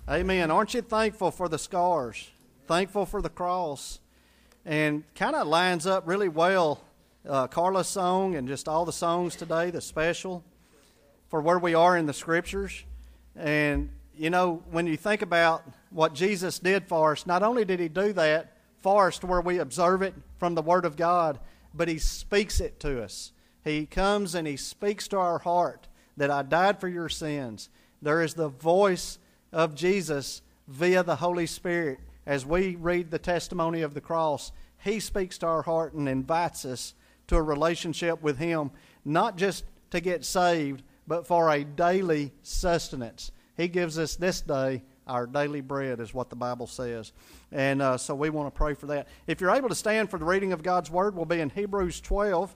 Amen. Aren't you thankful for the scars? Thankful for the cross? And kind of lines up really well, Carla's song and just all the songs today, the special, for where we are in the Scriptures. And, you know, when you think about what Jesus did for us, not only did He do that for us to where we observe it from the Word of God, but He speaks it to us. He comes and He speaks to our heart that I died for your sins. There is the voice of Jesus via the Holy Spirit. As we read the testimony of the cross, He speaks to our heart and invites us to a relationship with Him, not just to get saved, but for a daily sustenance. He gives us this day our daily bread, is what the Bible says. And so we want to pray for that. If you're able to stand for the reading of God's Word, we'll be in Hebrews 12.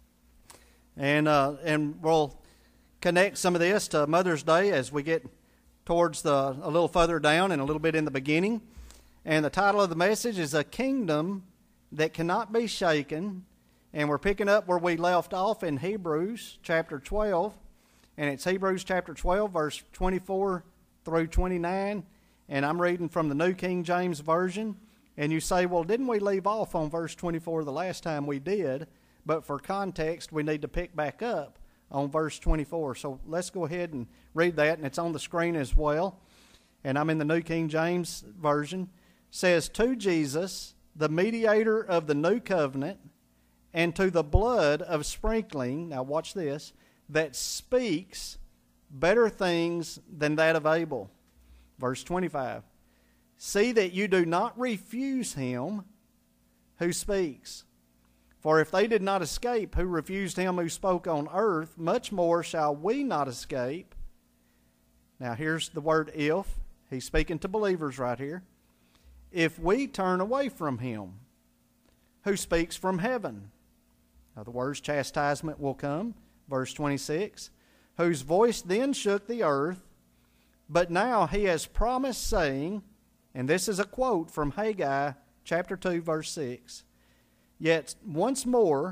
And we'll connect some of this to Mother's Day as we get towards a little further down and a little bit in the beginning. And the title of the message is A Kingdom That Cannot Be Shaken. And we're picking up where we left off in Hebrews chapter 12. And it's Hebrews chapter 12, verse 24 through 29. And I'm reading from the New King James Version. And you say, well, didn't we leave off on verse 24 the last time? We did. But for context, we need to pick back up on verse 24. So let's go ahead and read that. And it's on the screen as well. And I'm in the New King James Version. It says, to Jesus, the mediator of the new covenant, and to the blood of sprinkling, now watch this, that speaks better things than that of Abel. Verse 25, see that you do not refuse him who speaks. For if they did not escape who refused him who spoke on earth, much more shall we not escape. Now here's the word if. He's speaking to believers right here. If we turn away from him who speaks from heaven. Now the words chastisement will come. Verse 26. Whose voice then shook the earth, but now he has promised, saying, and this is a quote from Haggai chapter 2 verse 6. Yet once more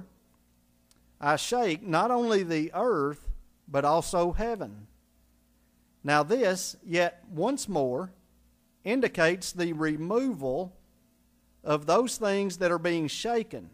I shake not only the earth, but also heaven. Now this, yet once more, indicates the removal of those things that are being shaken,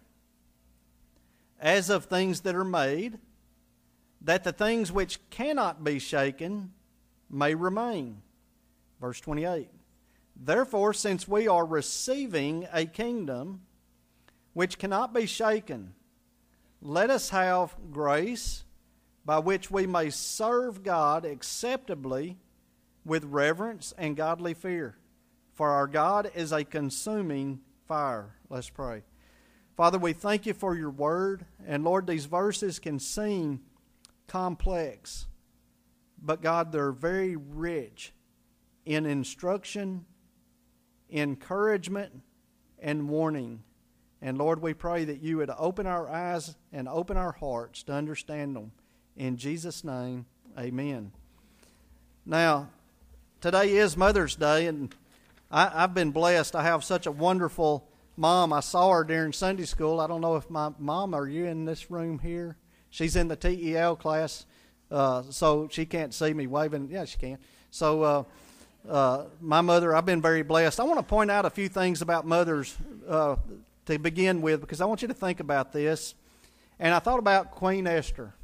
as of things that are made, that the things which cannot be shaken may remain. Verse 28. Therefore, since we are receiving a kingdom which cannot be shaken, let us have grace by which we may serve God acceptably with reverence and godly fear. For our God is a consuming fire. Let's pray. Father, we thank you for your word. And Lord, these verses can seem complex, but God, they're very rich in instruction, encouragement, and warning. And Lord, we pray that you would open our eyes and open our hearts to understand them. In Jesus' name, amen. Now, today is Mother's Day, and I've been blessed. I have such a wonderful mom. I saw her during Sunday school. I don't know if my mom, are you in this room here? She's in the TEL class, so she can't see me waving. Yeah, she can. So my mother, I've been very blessed. I want to point out a few things about mothers to begin with, because I want you to think about this. And I thought about Queen Esther.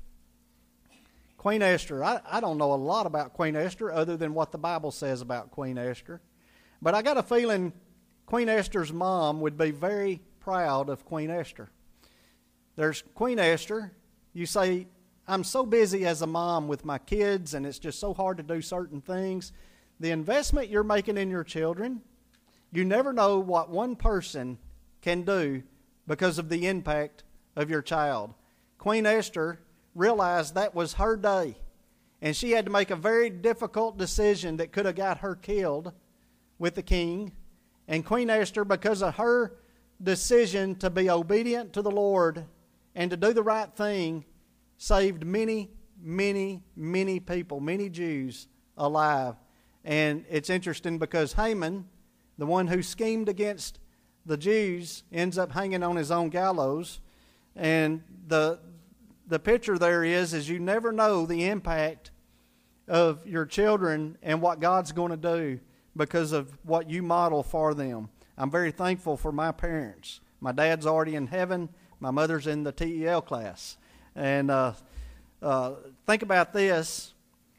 Queen Esther, I don't know a lot about Queen Esther other than what the Bible says about Queen Esther. But I got a feeling Queen Esther's mom would be very proud of Queen Esther. There's Queen Esther. You say, I'm so busy as a mom with my kids, and it's just so hard to do certain things. The investment you're making in your children, you never know what one person can do because of the impact of your child. Queen Esther realized that was her day, and she had to make a very difficult decision that could have got her killed with the king. And Queen Esther, because of her decision to be obedient to the Lord and to do the right thing, saved many, many, many people, many Jews alive. And it's interesting because Haman, the one who schemed against the Jews, ends up hanging on his own gallows. And the picture there is you never know the impact of your children and what God's going to do. because of what you model for them. I'm very thankful for my parents. My dad's already in heaven. My mother's in the TEL class. And think about this.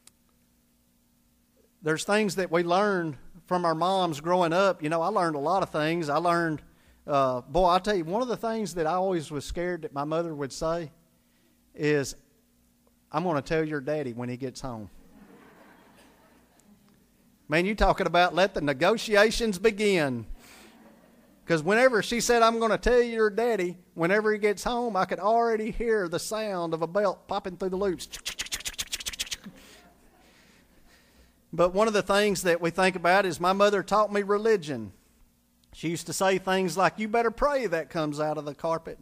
There's things that we learned from our moms growing up. I learned a lot of things. I learned, I'll tell you, one of the things that I always was scared that my mother would say is, I'm going to tell your daddy when he gets home. Man, you talking about let the negotiations begin. Because whenever she said, I'm going to tell your daddy, whenever he gets home, I could already hear the sound of a belt popping through the loops. But one of the things that we think about is my mother taught me religion. She used to say things like, you better pray that comes out of the carpet.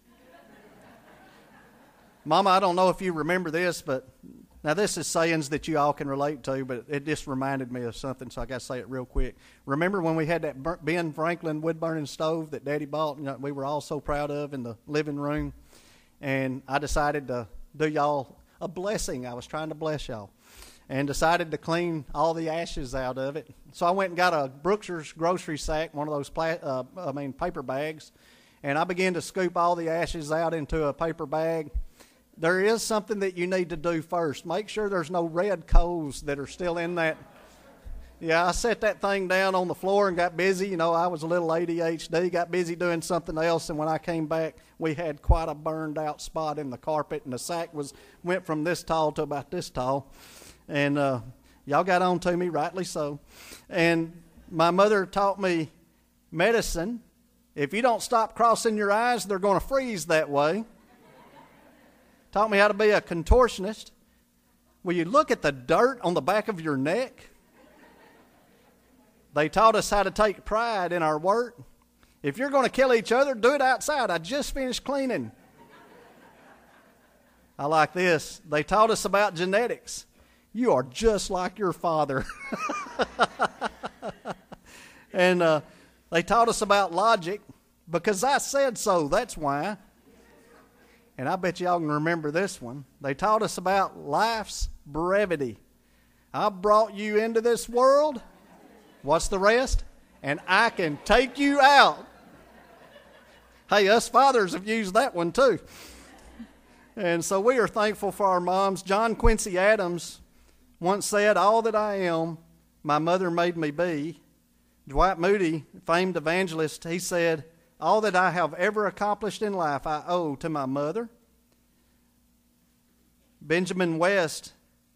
Mama, I don't know if you remember this, but now this is sayings that you all can relate to, but it just reminded me of something, so I got to say it real quick. Remember when we had that Ben Franklin wood-burning stove that Daddy bought and we were all so proud of in the living room? And I decided to do y'all a blessing. I was trying to bless y'all. And decided to clean all the ashes out of it. So I went and got a Brookshire's grocery sack, one of those paper bags, and I began to scoop all the ashes out into a paper bag. There is something that you need to do first. Make sure there's no red coals that are still in that. Yeah, I set that thing down on the floor and got busy. I was a little ADHD, got busy doing something else, and when I came back, we had quite a burned out spot in the carpet, and the sack went from this tall to about this tall. And y'all got on to me, rightly so. And my mother taught me medicine. If you don't stop crossing your eyes, they're going to freeze that way. Taught me how to be a contortionist. Will you look at the dirt on the back of your neck? They taught us how to take pride in our work. If you're going to kill each other, do it outside. I just finished cleaning. I like this. They taught us about genetics. You are just like your father. And they taught us about logic because I said so. That's why. And I bet y'all can remember this one. They taught us about life's brevity. I brought you into this world. What's the rest? And I can take you out. Hey, us fathers have used that one too. And so we are thankful for our moms. John Quincy Adams once said, all that I am, my mother made me be. Dwight Moody, famed evangelist, he said, all that I have ever accomplished in life I owe to my mother. Benjamin West,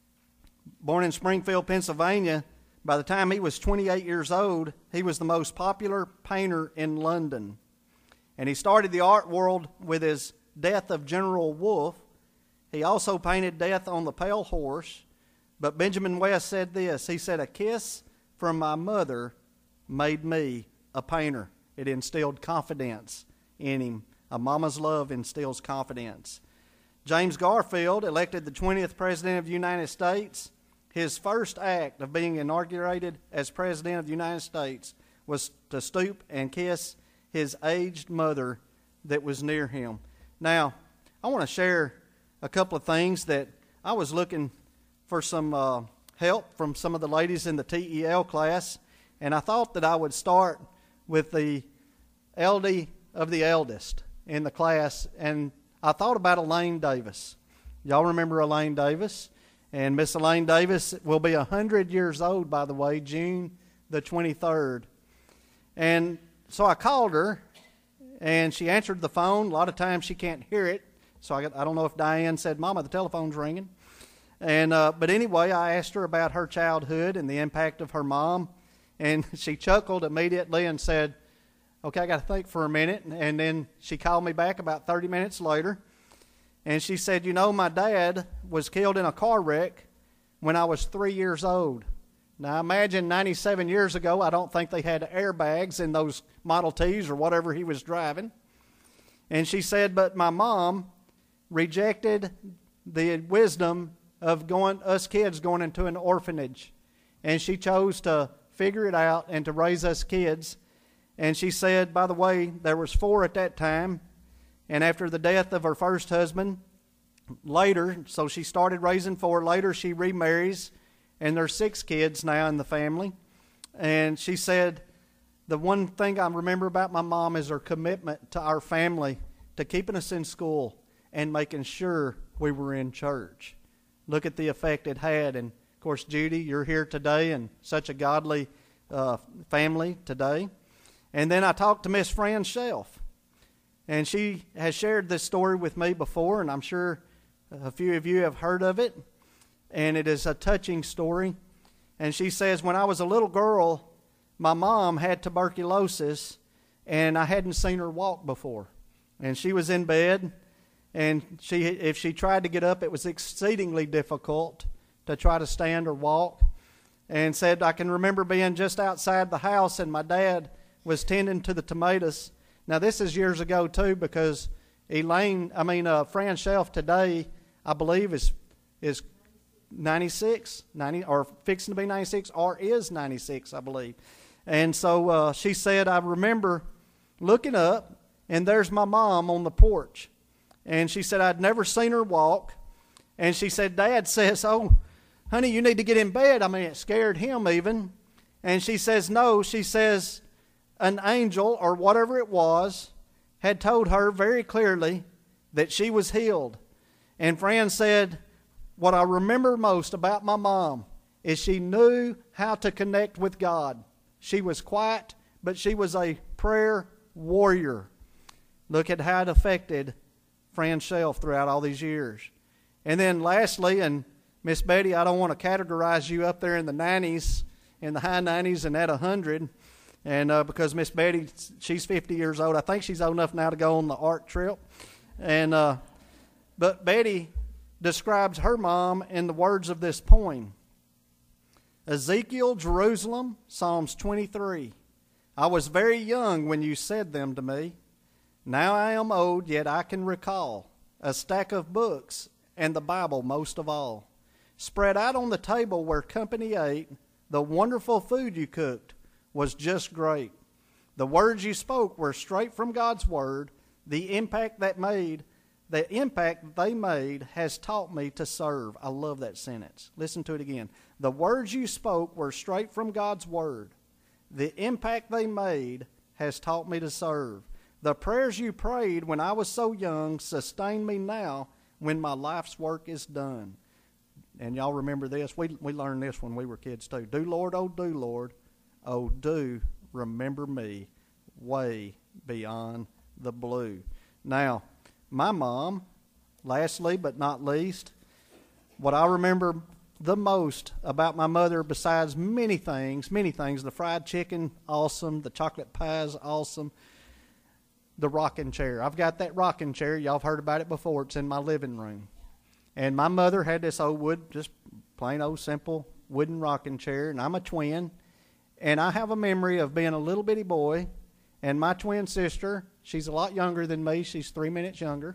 born in Springfield, Pennsylvania, by the time he was 28 years old, he was the most popular painter in London. And he started the art world with his Death of General Wolfe. He also painted Death on the Pale Horse. But Benjamin West said this. He said, a kiss from my mother made me a painter. It instilled confidence in him. A mama's love instills confidence. James Garfield, elected the 20th President of the United States, his first act of being inaugurated as President of the United States was to stoop and kiss his aged mother that was near him. Now, I want to share a couple of things that I was looking for some help from some of the ladies in the TEL class, and I thought that I would start with the eldest of the eldest in the class, and I thought about Elaine Davis. Y'all remember Elaine Davis? And Miss Elaine Davis will be 100 years old, by the way, June the 23rd. And so I called her, and she answered the phone. A lot of times she can't hear it, so I don't know if Diane said, Mama, the telephone's ringing. And but anyway, I asked her about her childhood and the impact of her mom, and she chuckled immediately and said, okay, I got to think for a minute. And then she called me back about 30 minutes later, and she said, my dad was killed in a car wreck when I was 3 years old. Now, imagine 97 years ago, I don't think they had airbags in those Model Ts or whatever he was driving. And she said, but my mom rejected the wisdom of us kids going into an orphanage. And she chose to figure it out and to raise us kids. And she said, by the way, there was 4 at that time. And after the death of her first husband, later, so she started raising 4. Later, she remarries, and there's 6 kids now in the family. And she said, the one thing I remember about my mom is her commitment to our family, to keeping us in school and making sure we were in church. Look at the effect it had. And, of course, Judy, you're here today and such a godly family today. And then I talked to Miss Fran Shelf. And she has shared this story with me before, and I'm sure a few of you have heard of it. And it is a touching story. And she says, when I was a little girl, my mom had tuberculosis, and I hadn't seen her walk before. And she was in bed, and if she tried to get up, it was exceedingly difficult to try to stand or walk. And said, I can remember being just outside the house, and my dad was tending to the tomatoes. Now, this is years ago, too, because Fran Shelf today, I believe, is 96, or fixing to be 96, or is 96, I believe. And so she said, I remember looking up, and there's my mom on the porch. And she said, I'd never seen her walk. And she said, Dad says, oh, honey, you need to get in bed. I mean, it scared him even. And she says, no. She says, an angel, or whatever it was, had told her very clearly that she was healed. And Fran said, what I remember most about my mom is she knew how to connect with God. She was quiet, but she was a prayer warrior. Look at how it affected Fran Shelf throughout all these years. And then lastly, and Miss Betty, I don't want to categorize you up there in the 90s, in the high 90s and at 100. And because Miss Betty, she's 50 years old. I think she's old enough now to go on the art trip. And but Betty describes her mom in the words of this poem. Ezekiel, Jerusalem, Psalms 23. I was very young when you said them to me. Now I am old, yet I can recall a stack of books and the Bible most of all. Spread out on the table where company ate, the wonderful food you cooked was just great. The words you spoke were straight from God's Word. The impact they made has taught me to serve. I love that sentence. Listen to it again. The words you spoke were straight from God's Word. The impact they made has taught me to serve. The prayers you prayed when I was so young sustain me now when my life's work is done. And y'all remember this. We learned this when we were kids too. Do, Lord, oh, do remember me way beyond the blue. Now, my mom, lastly but not least, what I remember the most about my mother, besides many things, the fried chicken, awesome, the chocolate pies, awesome, the rocking chair. I've got that rocking chair. Y'all have heard about it before. It's in my living room. And my mother had this old wood, just plain old simple wooden rocking chair, and I'm a twin. And I have a memory of being a little bitty boy, and my twin sister, she's a lot younger than me. She's 3 minutes younger.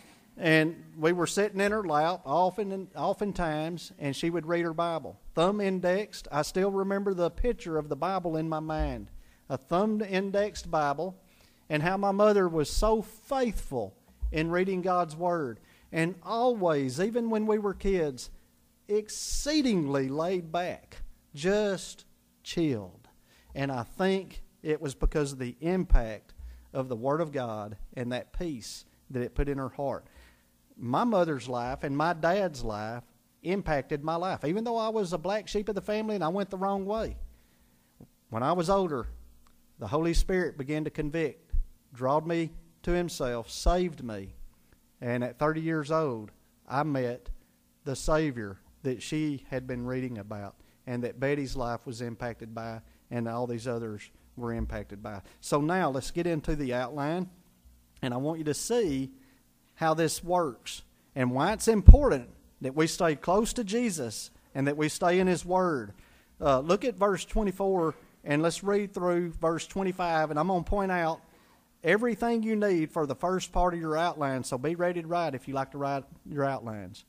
And we were sitting in her lap oftentimes, and she would read her Bible. Thumb indexed. I still remember the picture of the Bible in my mind. A thumb indexed Bible, and how my mother was so faithful in reading God's Word. And always, even when we were kids, exceedingly laid back, just chilled. And I think it was because of the impact of the Word of God and that peace that it put in her heart. My mother's life and my dad's life impacted my life, even though I was a black sheep of the family and I went the wrong way. When I was older, the Holy Spirit began to convict, drawed me to Himself, saved me. And at 30 years old, I met the Savior that she had been reading about and that Betty's life was impacted by and all these others were impacted by. So now let's get into the outline, and I want you to see how this works and why it's important that we stay close to Jesus and that we stay in His Word. Look at verse 24, and let's read through verse 25, and I'm going to point out everything you need for the first part of your outline, so be ready to write if you like to write your outlines.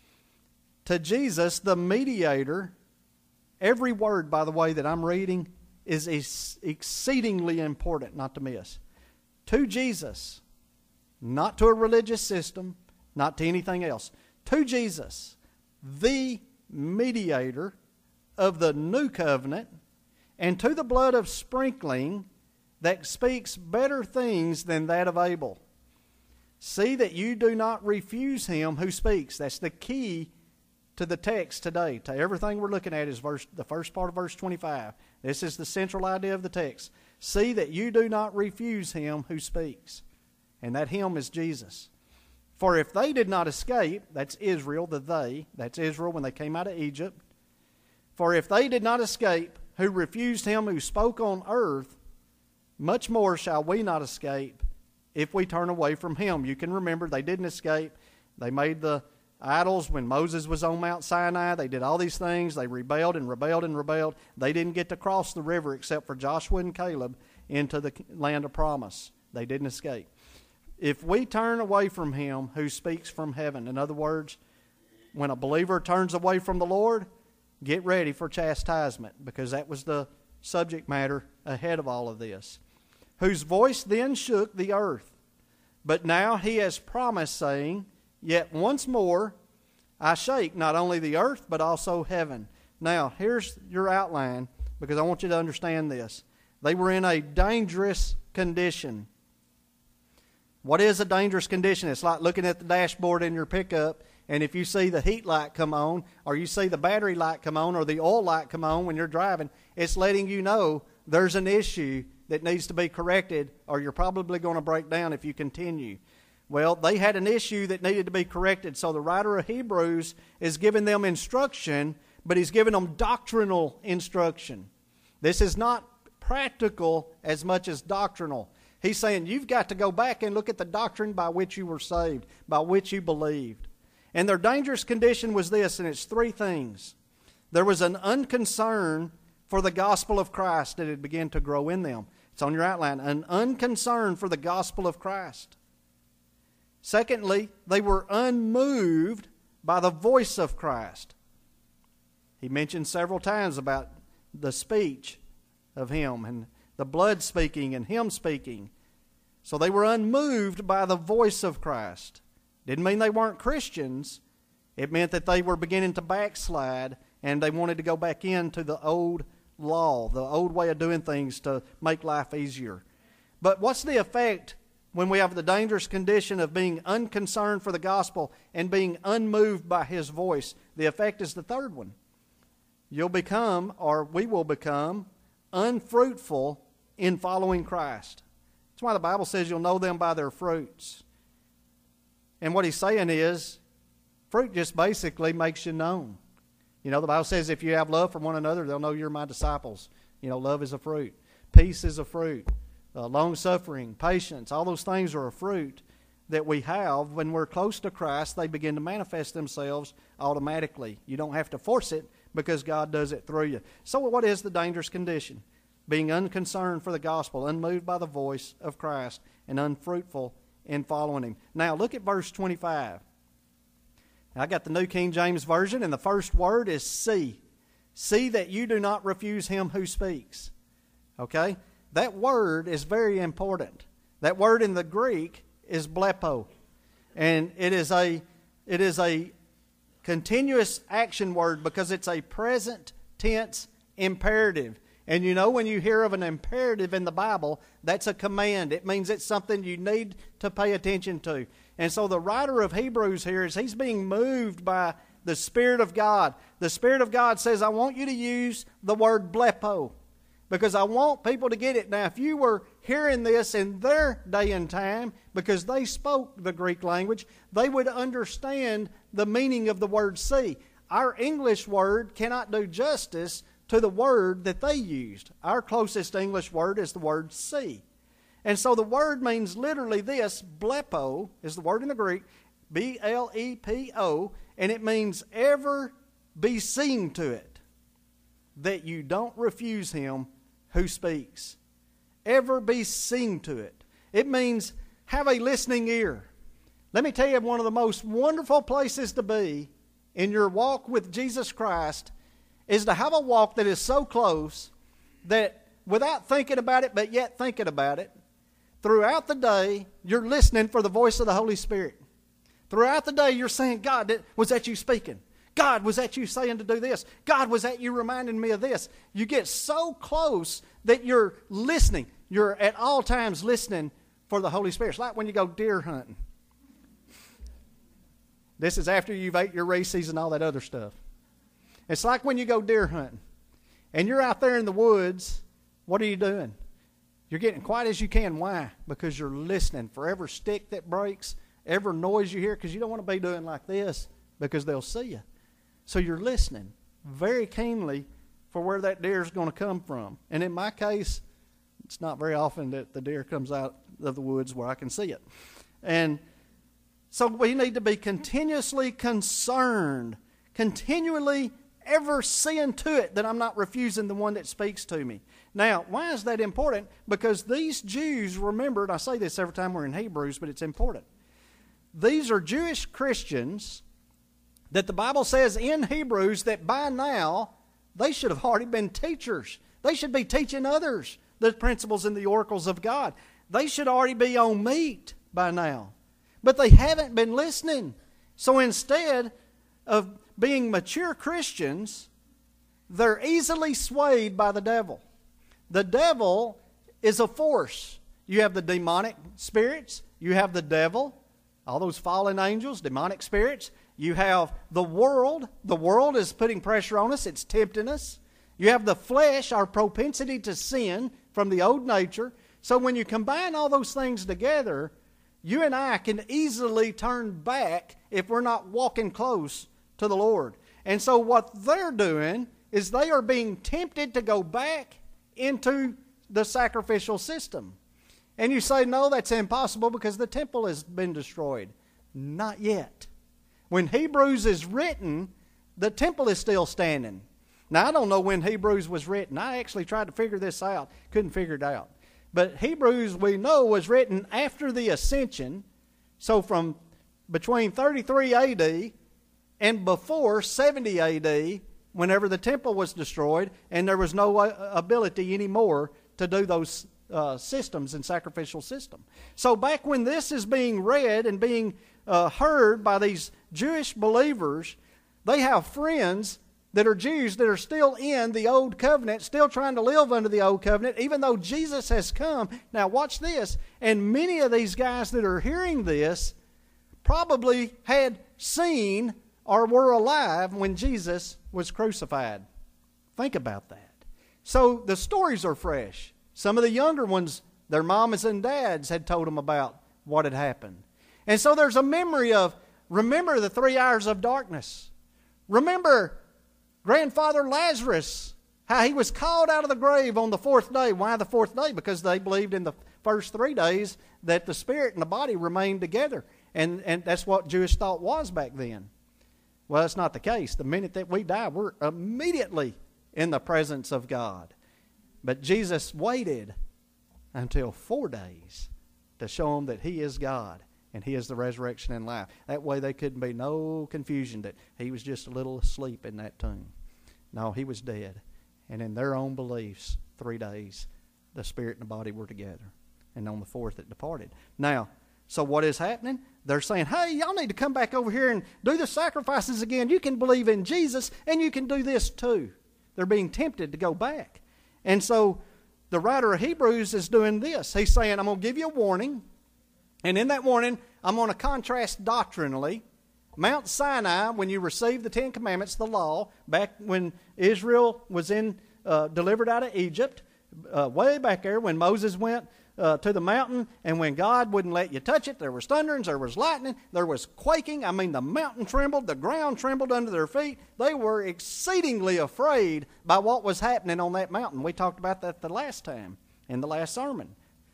To Jesus, the mediator, every word, by the way, that I'm reading is exceedingly important not to miss. To Jesus, not to a religious system, not to anything else. To Jesus, the mediator of the new covenant and to the blood of sprinkling that speaks better things than that of Abel. See that you do not refuse him who speaks. That's the key to the text today. To everything we're looking at is the first part of verse 25. This is the central idea of the text. See that you do not refuse him who speaks. And that him is Jesus. For if they did not escape, that's Israel, that's Israel when they came out of Egypt. For if they did not escape, who refused him who spoke on earth, much more shall we not escape if we turn away from him. You can remember they didn't escape. They made the idols when Moses was on Mount Sinai. They did all these things. They rebelled and rebelled and rebelled. They didn't get to cross the river except for Joshua and Caleb into the land of promise. They didn't escape. If we turn away from him who speaks from heaven, in other words, when a believer turns away from the Lord, get ready for chastisement, because that was the subject matter ahead of all of this. Whose voice then shook the earth. But now he has promised, saying, Yet once more I shake not only the earth, but also heaven. Now, here's your outline, because I want you to understand this. They were in a dangerous condition. What is a dangerous condition? It's like looking at the dashboard in your pickup, and if you see the heat light come on, or you see the battery light come on, or the oil light come on when you're driving, it's letting you know there's an issue that needs to be corrected, or you're probably going to break down if you continue. Well, they had an issue that needed to be corrected, so the writer of Hebrews is giving them instruction, but he's giving them doctrinal instruction. This is not practical as much as doctrinal. He's saying you've got to go back and look at the doctrine by which you were saved, by which you believed. And their dangerous condition was this, and it's three things. There was an unconcern for the gospel of Christ that had begun to grow in them. It's on your outline. An unconcern for the gospel of Christ. Secondly, they were unmoved by the voice of Christ. He mentioned several times about the speech of him and the blood speaking and him speaking. So they were unmoved by the voice of Christ. Didn't mean they weren't Christians. It meant that they were beginning to backslide and they wanted to go back into the old law, the old way of doing things to make life easier. But what's the effect when we have the dangerous condition of being unconcerned for the gospel and being unmoved by his voice? The effect is the third one. You'll become, or we will become, unfruitful in following Christ. That's why the Bible says you'll know them by their fruits. And what he's saying is, fruit just basically makes you known. You know, the Bible says if you have love for one another, they'll know you're my disciples. You know, love is a fruit. Peace is a fruit. Long-suffering, patience, all those things are a fruit that we have. When we're close to Christ, they begin to manifest themselves automatically. You don't have to force it because God does it through you. So what is the dangerous condition? Being unconcerned for the gospel, unmoved by the voice of Christ, and unfruitful in following him. Now look at verse 25. I got the New King James Version, and the first word is see. See that you do not refuse him who speaks. Okay? That word is very important. That word in the Greek is blepo. And it is a continuous action word because it's a present tense imperative. And you know, when you hear of an imperative in the Bible, that's a command. It means it's something you need to pay attention to. And so the writer of Hebrews here he's being moved by the Spirit of God. The Spirit of God says, I want you to use the word blepo because I want people to get it. Now, if you were hearing this in their day and time, because they spoke the Greek language, they would understand the meaning of the word see. Our English word cannot do justice to the word that they used. Our closest English word is the word see. And so the word means literally this, blepo is the word in the Greek, B-L-E-P-O, and it means ever be seen to it, that you don't refuse him who speaks. Ever be seen to it. It means have a listening ear. Let me tell you, one of the most wonderful places to be in your walk with Jesus Christ is to have a walk that is so close that without thinking about it, but yet thinking about it, throughout the day, you're listening for the voice of the Holy Spirit. Throughout the day, you're saying, God, was that you speaking? God, was that you saying to do this? God, was that you reminding me of this? You get so close that you're listening. You're at all times listening for the Holy Spirit. It's like when you go deer hunting. This is after you've ate your Reese's and all that other stuff. It's like when you go deer hunting and you're out there in the woods. What are you doing? You're getting quiet as you can. Why? Because you're listening for every stick that breaks, every noise you hear, because you don't want to be doing like this because they'll see you. So you're listening very keenly for where that deer is going to come from. And in my case, it's not very often that the deer comes out of the woods where I can see it. And so we need to be continuously concerned, continually ever seeing to it that I'm not refusing the one that speaks to me. Now, why is that important? Because these Jews, remembered, I say this every time we're in Hebrews, but it's important. These are Jewish Christians that the Bible says in Hebrews that by now they should have already been teachers. They should be teaching others the principles and the oracles of God. They should already be on meat by now. But they haven't been listening. So instead of being mature Christians, they're easily swayed by the devil. The devil is a force. You have the demonic spirits. You have the devil, all those fallen angels, demonic spirits. You have the world. The world is putting pressure on us. It's tempting us. You have the flesh, our propensity to sin from the old nature. So when you combine all those things together, you and I can easily turn back if we're not walking close to the Lord. And so what they're doing is they are being tempted to go back into the sacrificial system. And you say, no, that's impossible because the temple has been destroyed. Not yet. When Hebrews is written, the temple is still standing. Now, I don't know when Hebrews was written. I actually tried to figure this out. Couldn't figure it out. But Hebrews, we know, was written after the ascension. So from between 33 A.D. and before 70 A.D., whenever the temple was destroyed and there was no ability anymore to do those systems and sacrificial system. So back when this is being read and being heard by these Jewish believers, they have friends that are Jews that are still in the old covenant, still trying to live under the old covenant, even though Jesus has come. Now watch this. And many of these guys that are hearing this probably had seen or were alive when Jesus was crucified. Think about that. So the stories are fresh. Some of the younger ones, their mamas and dads had told them about what had happened. And so there's a memory of, remember the 3 hours of darkness. Remember grandfather Lazarus, how he was called out of the grave on the 4th day. Why the 4th day? Because they believed in the first 3 days that the spirit and the body remained together. And that's what Jewish thought was back then. Well, that's not the case. The minute that we die, we're immediately in the presence of God. But Jesus waited until 4 days to show them that He is God and He is the resurrection and life. That way there couldn't be no confusion that He was just a little asleep in that tomb. No, He was dead. And in their own beliefs, 3 days, the spirit and the body were together. And on the 4th it departed. Now, so what is happening? They're saying, hey, y'all need to come back over here and do the sacrifices again. You can believe in Jesus and you can do this too. They're being tempted to go back. And so the writer of Hebrews is doing this. He's saying, I'm going to give you a warning. And in that warning, I'm going to contrast doctrinally. Mount Sinai, when you received the 10 Commandments, the law, back when Israel was delivered out of Egypt, way back there when Moses went to the mountain, and when God wouldn't let you touch it, there was thunderings, there was lightning, there was quaking. I mean, the mountain trembled, the ground trembled under their feet. They were exceedingly afraid by what was happening on that mountain. We talked about that the last time in the last sermon.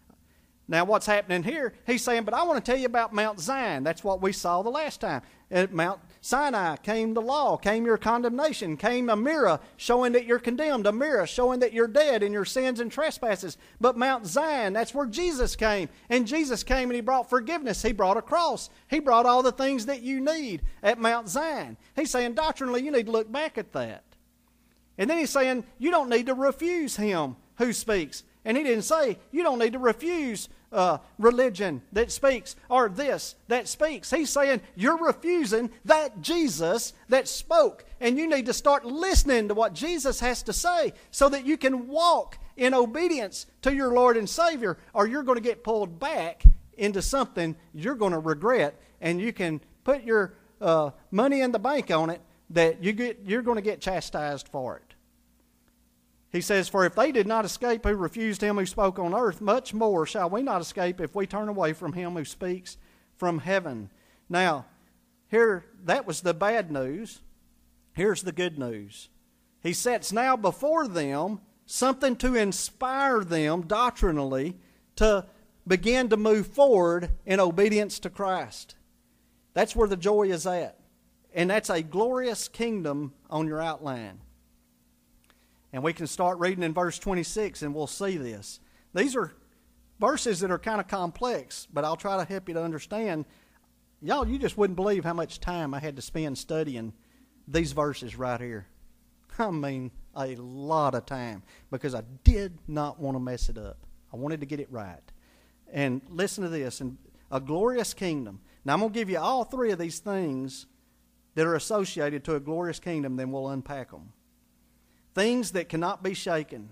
Now, what's happening here? He's saying, but I want to tell you about Mount Zion. That's what we saw the last time. At Mount Sinai came the law, came your condemnation, came a mirror showing that you're condemned, a mirror showing that you're dead in your sins and trespasses. But Mount Zion, that's where Jesus came. And Jesus came and He brought forgiveness. He brought a cross. He brought all the things that you need at Mount Zion. He's saying doctrinally you need to look back at that. And then He's saying you don't need to refuse Him who speaks. And He didn't say you don't need to refuse religion that speaks, or this that speaks. He's saying you're refusing that Jesus that spoke, and you need to start listening to what Jesus has to say so that you can walk in obedience to your Lord and Savior, or you're going to get pulled back into something you're going to regret, and you can put your money in the bank on it that you're going to get chastised for it. He says, for if they did not escape who refused him who spoke on earth, much more shall we not escape if we turn away from him who speaks from heaven. Now, here, that was the bad news. Here's the good news. He sets now before them something to inspire them doctrinally to begin to move forward in obedience to Christ. That's where the joy is at. And that's a glorious kingdom on your outline. And we can start reading in verse 26 and we'll see this. These are verses that are kind of complex, but I'll try to help you to understand. Y'all, you just wouldn't believe how much time I had to spend studying these verses right here. I mean, a lot of time, because I did not want to mess it up. I wanted to get it right. And listen to this, and a glorious kingdom. Now, I'm going to give you all three of these things that are associated to a glorious kingdom, then we'll unpack them. Things that cannot be shaken.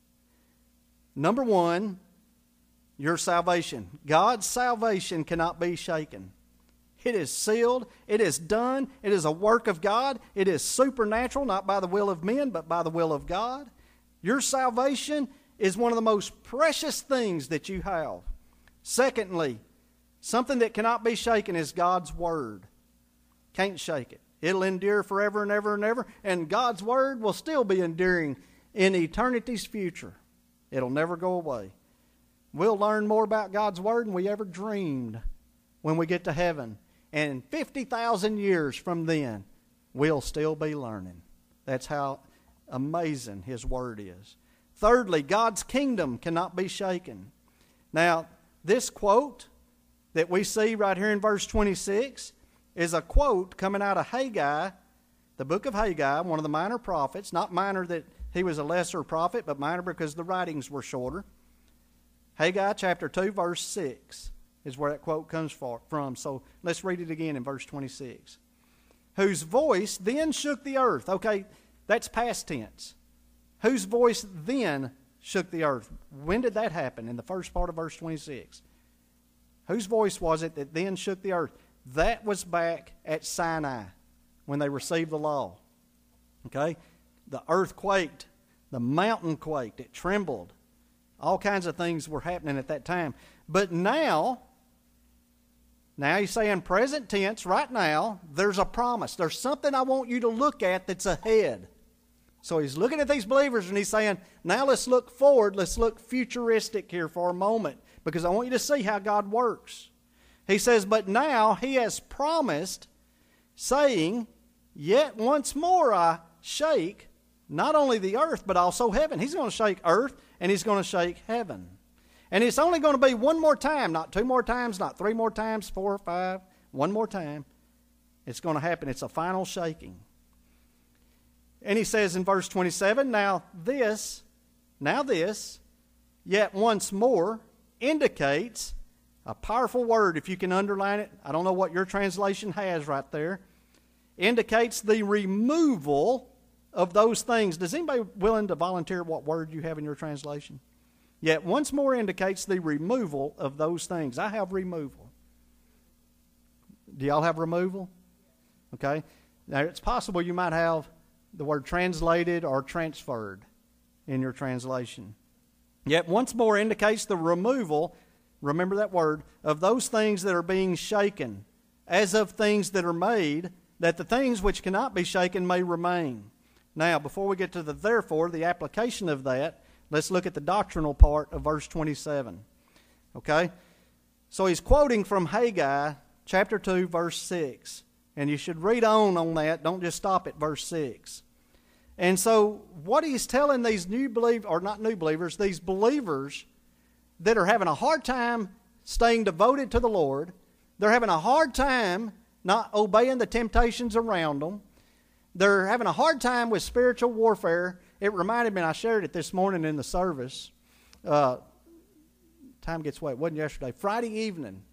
Number one, your salvation. God's salvation cannot be shaken. It is sealed. It is done. It is a work of God. It is supernatural, not by the will of men, but by the will of God. Your salvation is one of the most precious things that you have. Secondly, something that cannot be shaken is God's Word. Can't shake it. It'll endure forever and ever and ever, and God's Word will still be enduring in eternity's future. It'll never go away. We'll learn more about God's Word than we ever dreamed when we get to heaven. And 50,000 years from then, we'll still be learning. That's how amazing His Word is. Thirdly, God's kingdom cannot be shaken. Now, this quote that we see right here in verse 26 is a quote coming out of Haggai, the book of Haggai, one of the minor prophets. Not minor that he was a lesser prophet, but minor because the writings were shorter. Haggai chapter 2, verse 6 is where that quote comes from. So let's read it again in verse 26. Whose voice then shook the earth. Okay, that's past tense. Whose voice then shook the earth. When did that happen? In the first part of verse 26. Whose voice was it that then shook the earth? That was back at Sinai when they received the law. Okay? The earth quaked. The mountain quaked. It trembled. All kinds of things were happening at that time. But now he's saying present tense, right now, there's a promise. There's something I want you to look at that's ahead. So he's looking at these believers and he's saying, now let's look forward. Let's look futuristic here for a moment, because I want you to see how God works. He says, but now he has promised, saying, yet once more I shake not only the earth, but also heaven. He's going to shake earth and he's going to shake heaven. And it's only going to be one more time, not two more times, not three more times, 4 or 5, one more time. It's going to happen. It's a final shaking. And he says in verse 27, now this, yet once more, indicates a powerful word. If you can underline it, I don't know what your translation has right there. Indicates the removal of those things. Does anybody willing to volunteer what word you have in your translation? Yet once more indicates the removal of those things. I have removal. Do y'all have removal? Okay. Now it's possible you might have the word translated or transferred in your translation. Yet once more indicates the removal, remember that word, of those things that are being shaken, as of things that are made, that the things which cannot be shaken may remain. Now, before we get to the therefore, the application of that, let's look at the doctrinal part of verse 27. Okay? So he's quoting from Haggai chapter 2, verse 6. And you should read on that. Don't just stop at verse 6. And so what he's telling these new believers, or not new believers, these believers that are having a hard time staying devoted to the Lord, they're having a hard time not obeying the temptations around them, they're having a hard time with spiritual warfare. It reminded me, and I shared it this morning in the service, time gets away. It wasn't yesterday. Friday evening,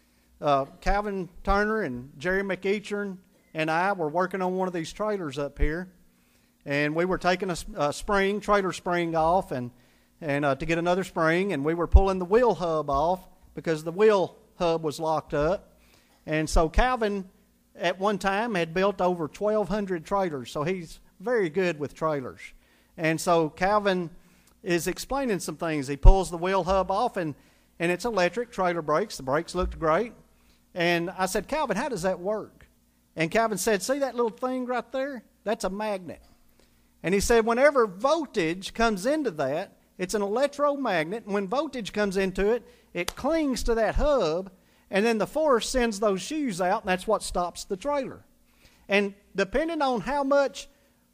Calvin Turner and Jerry McEachern and I were working on one of these trailers up here. And we were taking a trailer spring off and to get another spring. And we were pulling the wheel hub off because the wheel hub was locked up. And so Calvin, at one time, had built over 1,200 trailers. So he's very good with trailers. And so Calvin is explaining some things. He pulls the wheel hub off, and it's electric trailer brakes. The brakes looked great. And I said, Calvin, how does that work? And Calvin said, see that little thing right there? That's a magnet. And he said, whenever voltage comes into that, it's an electromagnet. And when voltage comes into it, it clings to that hub, and then the force sends those shoes out, and that's what stops the trailer. And depending on how much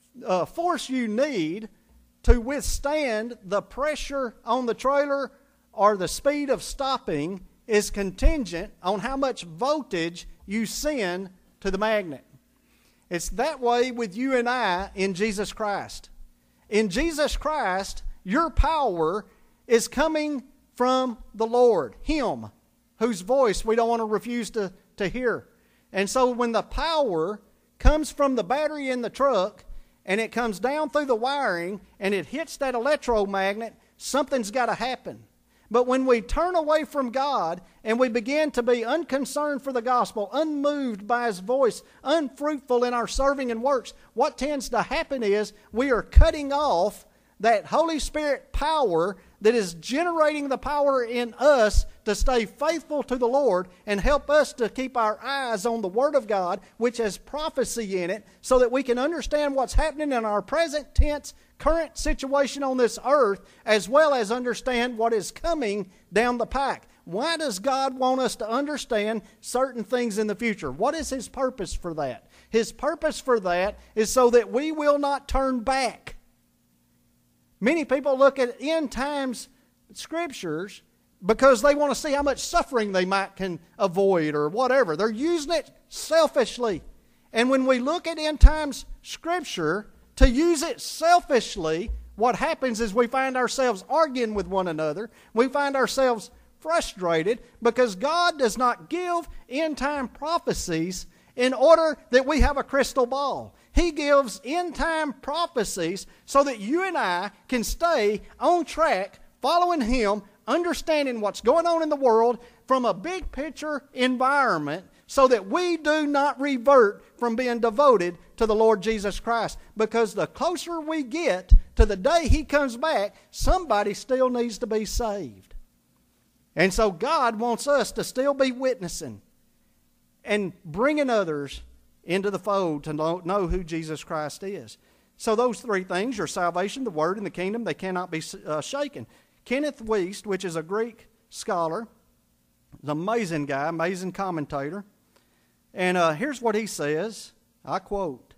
force you need to withstand the pressure on the trailer or the speed of stopping is contingent on how much voltage you send to the magnet. It's that way with you and I in Jesus Christ. In Jesus Christ, your power is coming from the Lord, Him, whose voice we don't want to refuse to hear. And so when the power comes from the battery in the truck and it comes down through the wiring and it hits that electromagnet, something's got to happen. But when we turn away from God and we begin to be unconcerned for the gospel, unmoved by His voice, unfruitful in our serving and works, what tends to happen is we are cutting off that Holy Spirit power that is generating the power in us to stay faithful to the Lord and help us to keep our eyes on the Word of God, which has prophecy in it, so that we can understand what's happening in our present tense, current situation on this earth, as well as understand what is coming down the pike. Why does God want us to understand certain things in the future? What is His purpose for that? His purpose for that is so that we will not turn back. Many people look at end times scriptures because they want to see how much suffering they can avoid or whatever. They're using it selfishly. And when we look at end times scripture to use it selfishly, what happens is we find ourselves arguing with one another. We find ourselves frustrated because God does not give end time prophecies in order that we have a crystal ball. He gives end-time prophecies so that you and I can stay on track, following Him, understanding what's going on in the world from a big picture environment so that we do not revert from being devoted to the Lord Jesus Christ. Because the closer we get to the day He comes back, somebody still needs to be saved. And so God wants us to still be witnessing and bringing others into the fold to know who Jesus Christ is. So those three things, your salvation, the Word, and the kingdom, they cannot be shaken. Kenneth Wuest, which is a Greek scholar, is an amazing guy, amazing commentator. And here's what he says. I quote.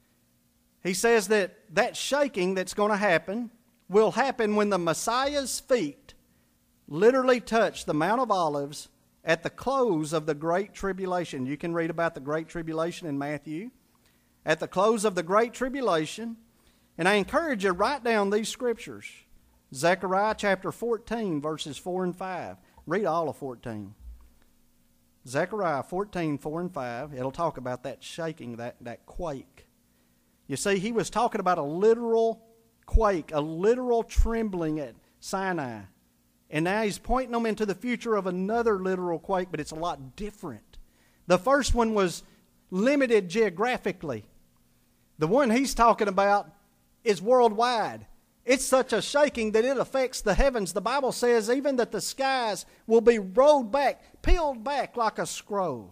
He says that shaking that's going to happen will happen when the Messiah's feet literally touch the Mount of Olives at the close of the Great Tribulation. You can read about the Great Tribulation in Matthew. At the close of the Great Tribulation, and I encourage you to write down these scriptures. Zechariah chapter 14, verses 4 and 5. Read all of 14. Zechariah 14, 4 and 5. It'll talk about that shaking, that quake. You see, he was talking about a literal quake, a literal trembling at Sinai. And now he's pointing them into the future of another literal quake, but it's a lot different. The first one was limited geographically. The one he's talking about is worldwide. It's such a shaking that it affects the heavens. The Bible says even that the skies will be rolled back, peeled back like a scroll.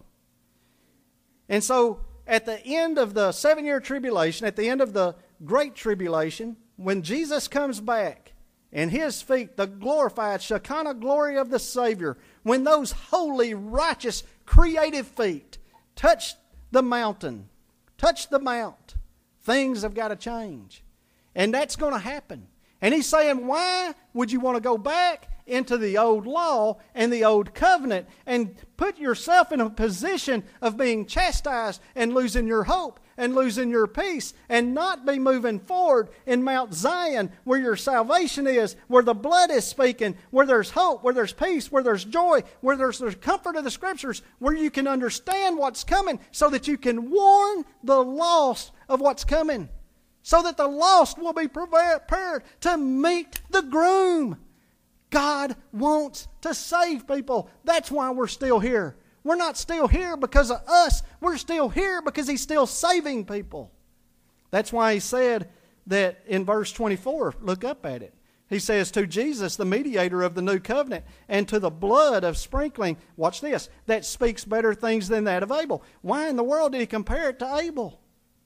And so at the end of the 7-year tribulation, at the end of the Great Tribulation, when Jesus comes back, and His feet, the glorified Shekinah glory of the Savior, when those holy, righteous, creative feet touch the mountain, touch the mount, things have got to change. And that's going to happen. And He's saying, why would you want to go back into the old law and the old covenant and put yourself in a position of being chastised and losing your hope and losing your peace and not be moving forward in Mount Zion where your salvation is, where the blood is speaking, where there's hope, where there's peace, where there's joy, where there's the comfort of the Scriptures, where you can understand what's coming so that you can warn the lost of what's coming, so that the lost will be prepared to meet the groom. God wants to save people. That's why we're still here. We're not still here because of us. We're still here because He's still saving people. That's why He said that in verse 24, look up at it. He says, to Jesus, the mediator of the new covenant, and to the blood of sprinkling, watch this, that speaks better things than that of Abel. Why in the world did He compare it to Abel?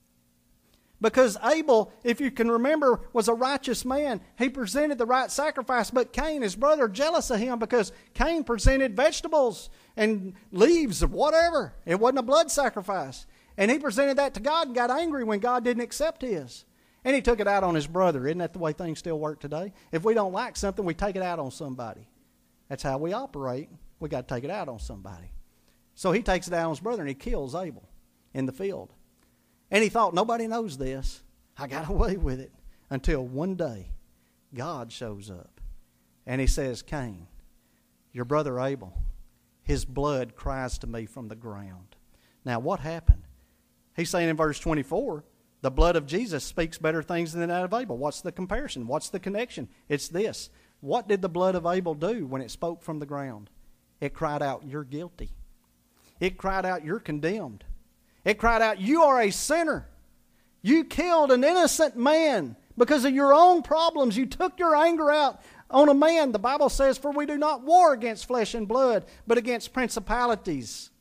Because Abel, if you can remember, was a righteous man. He presented the right sacrifice, but Cain, his brother, jealous of him because Cain presented vegetables and leaves or whatever. It wasn't a blood sacrifice. And he presented that to God and got angry when God didn't accept his. And he took it out on his brother. Isn't that the way things still work today? If we don't like something, we take it out on somebody. That's how we operate. We got to take it out on somebody. So he takes it out on his brother and he kills Abel in the field. And he thought, nobody knows this. I got away with it. Until one day, God shows up. And He says, Cain, your brother Abel, his blood cries to me from the ground. Now, what happened? He's saying in verse 24, the blood of Jesus speaks better things than that of Abel. What's the comparison? What's the connection? It's this. What did the blood of Abel do when it spoke from the ground? It cried out, you're guilty. It cried out, you're condemned. It cried out, you are a sinner. You killed an innocent man because of your own problems. You took your anger out on a man. The Bible says, for we do not war against flesh and blood, but against principalities,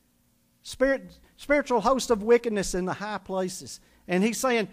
spiritual hosts of wickedness in the high places. And he's saying,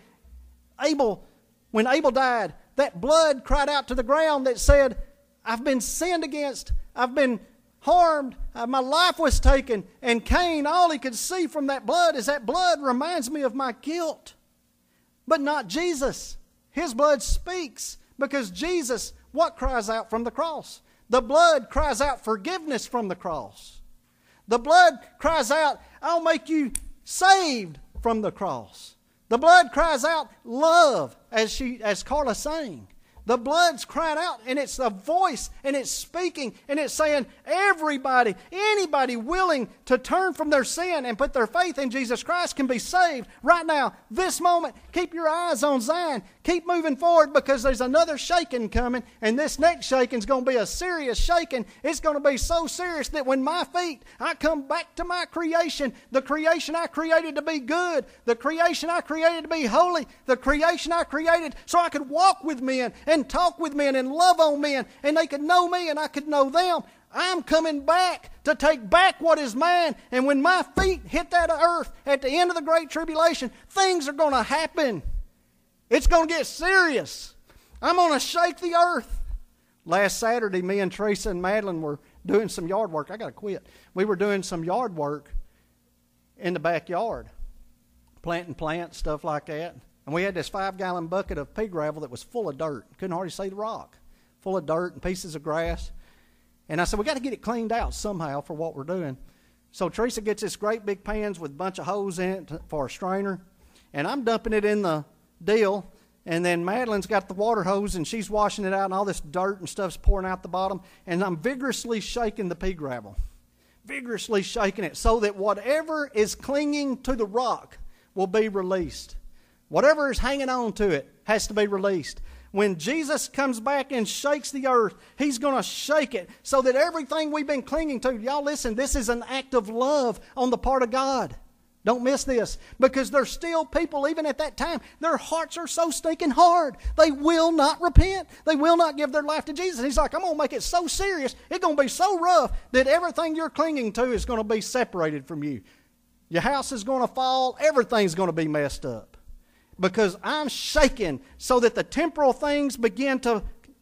Abel, when Abel died, that blood cried out to the ground that said, I've been sinned against. I've been harmed. My life was taken. And Cain, all he could see from that blood is that blood reminds me of my guilt. But not Jesus. His blood speaks because Jesus, what cries out from the cross? The blood cries out forgiveness from the cross. The blood cries out, I'll make you saved from the cross. The blood cries out love, as Carla sang. The blood's crying out, and it's a voice, and it's speaking, and it's saying everybody, anybody willing to turn from their sin and put their faith in Jesus Christ can be saved right now, this moment. Keep your eyes on Zion. Keep moving forward because there's another shaking coming, and this next shaking's going to be a serious shaking. It's going to be so serious that when my feet, I come back to my creation, the creation I created to be good, the creation I created to be holy, the creation I created so I could walk with men and talk with men and love on men and they could know me and I could know them. I'm coming back to take back what is mine. And when my feet hit that earth at the end of the Great Tribulation, things are going to happen. It's going to get serious. I'm going to shake the earth. Last Saturday, me and Teresa and Madeline were doing some yard work. I got to quit. We were doing some yard work in the backyard, planting plants, stuff like that. And we had this 5-gallon bucket of pea gravel that was full of dirt. Couldn't hardly see the rock. Full of dirt and pieces of grass. And I said, we got to get it cleaned out somehow for what we're doing. So Teresa gets this great big pans with a bunch of holes in it for a strainer. And I'm dumping it in the deal. And then Madeline's got the water hose and she's washing it out and all this dirt and stuff's pouring out the bottom. And I'm vigorously shaking the pea gravel. Vigorously shaking it so that whatever is clinging to the rock will be released. Whatever is hanging on to it has to be released. When Jesus comes back and shakes the earth, He's going to shake it so that everything we've been clinging to, y'all listen, this is an act of love on the part of God. Don't miss this. Because there's still people, even at that time, their hearts are so stinking hard. They will not repent. They will not give their life to Jesus. And He's like, I'm going to make it so serious, it's going to be so rough that everything you're clinging to is going to be separated from you. Your house is going to fall. Everything's going to be messed up. Because I'm shaking so that the temporal things begin to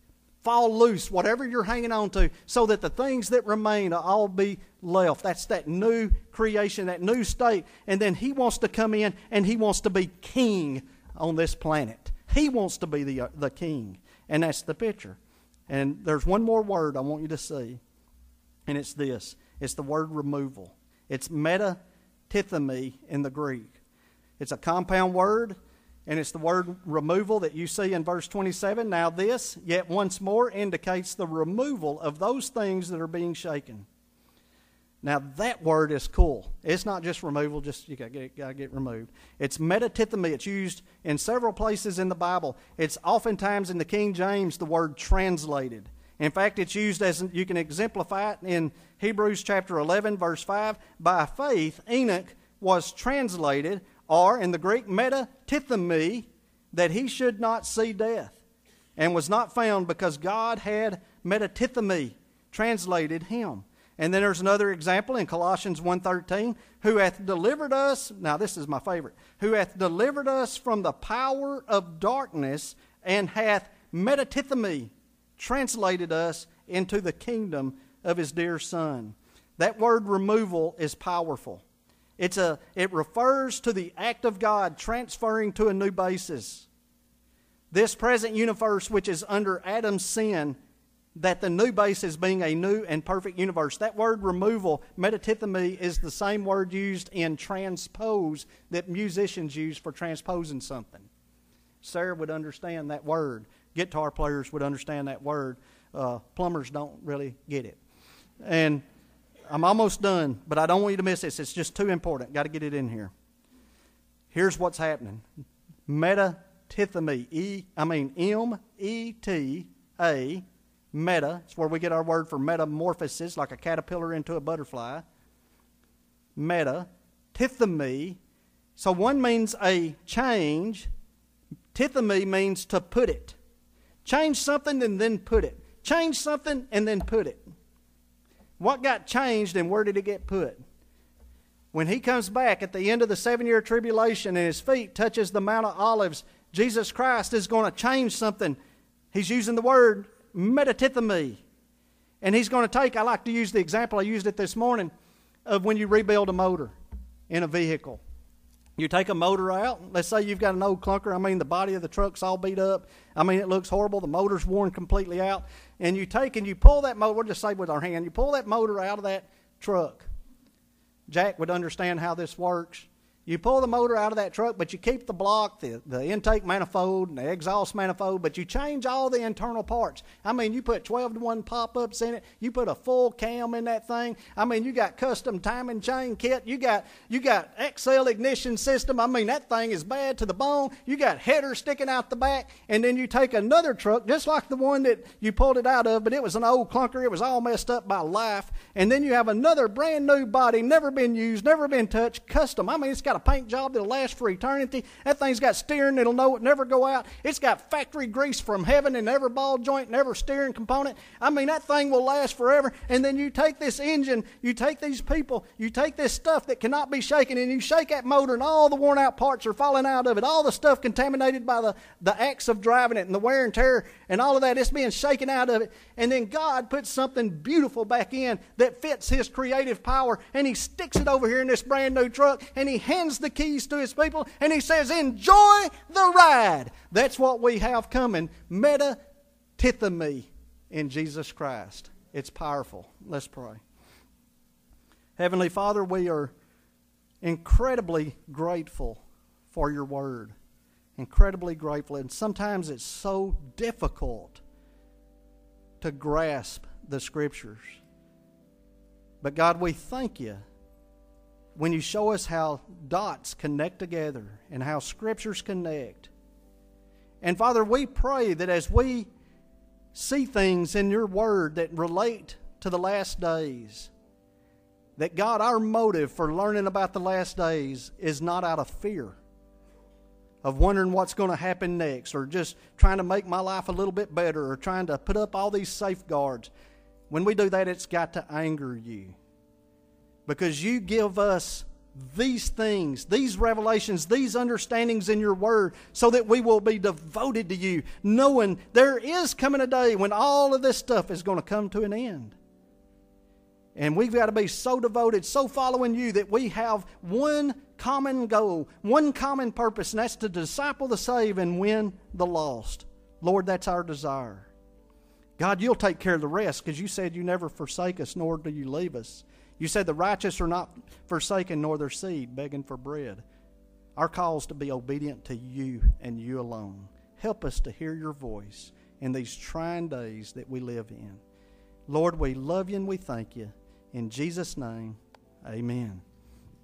fall loose, whatever you're hanging on to, so that the things that remain will all be left. That's that new creation, that new state. And then He wants to come in and He wants to be king on this planet. He wants to be the king. And that's the picture. And there's one more word I want you to see, and it's this. It's the word removal. It's metatithemi in the Greek. It's a compound word, and it's the word removal that you see in verse 27. Now this, yet once more, indicates the removal of those things that are being shaken. Now that word is cool. It's not just removal, just you gotta get removed. It's metatithemi. It's used in several places in the Bible. It's oftentimes in the King James the word translated. In fact, it's used as, you can exemplify it in Hebrews chapter 11, verse 5. By faith, Enoch was translated, or in the Greek, metatithemi, that he should not see death, and was not found because God had metatithemi, translated him. And then there's another example in Colossians 1:13, who hath delivered us, now this is my favorite, who hath delivered us from the power of darkness and hath metatithemi, translated us into the kingdom of his dear Son. That word removal is powerful. It refers to the act of God transferring to a new basis. This present universe, which is under Adam's sin, that the new base is being a new and perfect universe. That word removal, metatithemi, is the same word used in transpose that musicians use for transposing something. Sarah would understand that word. Guitar players would understand that word. Plumbers don't really get it. And I'm almost done, but I don't want you to miss this. It's just too important. Got to get it in here. Here's what's happening. Metatithemi, M-E-T-A, meta, it's where we get our word for metamorphosis, like a caterpillar into a butterfly. Metatithemi. So one means a change. Tithemi means to put it. Change something and then put it. Change something and then put it. What got changed and where did it get put? When he comes back at the end of the 7-year tribulation and his feet touches the Mount of Olives, Jesus Christ is going to change something. He's using the word metatithemi. And he's going to take, I like to use the example, I used it this morning, of when you rebuild a motor in a vehicle. You take a motor out, let's say you've got an old clunker, the body of the truck's all beat up, it looks horrible, the motor's worn completely out, and you take and you pull that motor, we'll just say with our hand, you pull that motor out of that truck. Jack would understand how this works. You pull the motor out of that truck, but you keep the block, the intake manifold, and the exhaust manifold, but you change all the internal parts. You put 12-to-1 pop-ups in it. You put a full cam in that thing. You got custom timing chain kit. You got XL ignition system. That thing is bad to the bone. You got headers sticking out the back, and then you take another truck, just like the one that you pulled it out of, but it was an old clunker. It was all messed up by life. And then you have another brand new body, never been used, never been touched, custom. It's got a paint job that'll last for eternity. That thing's got steering that'll know it never go out. It's got factory grease from heaven in every ball joint and every steering component. That thing will last forever. And then you take this engine, you take these people, you take this stuff that cannot be shaken, and you shake that motor, and all the worn out parts are falling out of it. All the stuff contaminated by the acts of driving it and the wear and tear and all of that, it's being shaken out of it. And then God puts something beautiful back in that fits his creative power, and he sticks it over here in this brand new truck, and he hands the keys to his people, and he says, enjoy the ride. That's what we have coming. Metatithemi in Jesus Christ. It's powerful. Let's pray. Heavenly Father, we are incredibly grateful for your word. Incredibly grateful. And sometimes it's so difficult to grasp the scriptures. But God, we thank you when you show us how dots connect together and how scriptures connect. And Father, we pray that as we see things in your word that relate to the last days, that God, our motive for learning about the last days is not out of fear of wondering what's going to happen next, or just trying to make my life a little bit better, or trying to put up all these safeguards. When we do that, it's got to anger you. Because you give us these things, these revelations, these understandings in your word, so that we will be devoted to you, knowing there is coming a day when all of this stuff is going to come to an end. And we've got to be so devoted, so following you, that we have one common goal, one common purpose, and that's to disciple the saved and win the lost. Lord, that's our desire. God, you'll take care of the rest because you said you never forsake us, nor do you leave us. You said the righteous are not forsaken, nor their seed begging for bread. Our call is to be obedient to you and you alone. Help us to hear your voice in these trying days that we live in. Lord, we love you and we thank you. In Jesus' name, amen.